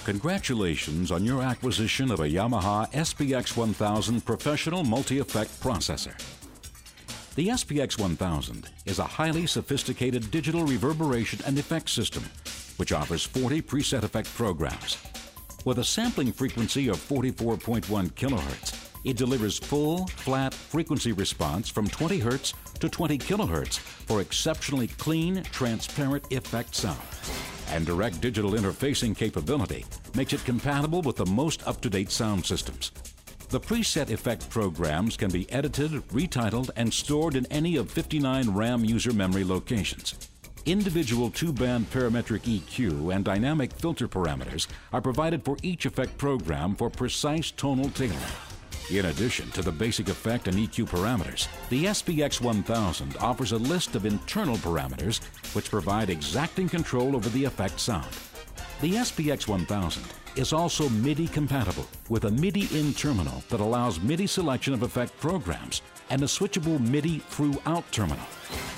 Congratulations on your acquisition of a Yamaha SPX1000 Professional Multi-Effect Processor. The SPX1000 is a highly sophisticated digital reverberation and effect system which offers 40 preset effect programs. With a sampling frequency of 44.1 kHz, it delivers full, flat frequency response from 20 Hz to 20 kHz for exceptionally clean, transparent effect sound. And direct digital interfacing capability makes it compatible with the most up-to-date sound systems. The preset effect programs can be edited, retitled, and stored in any of 59 RAM user memory locations. Individual two-band parametric EQ and dynamic filter parameters are provided for each effect program for precise tonal tailoring. In addition to the basic effect and EQ parameters, the SPX1000 offers a list of internal parameters which provide exacting control over the effect sound. The SPX1000 is also MIDI compatible with a MIDI-in terminal that allows MIDI selection of effect programs and a switchable MIDI throughout terminal.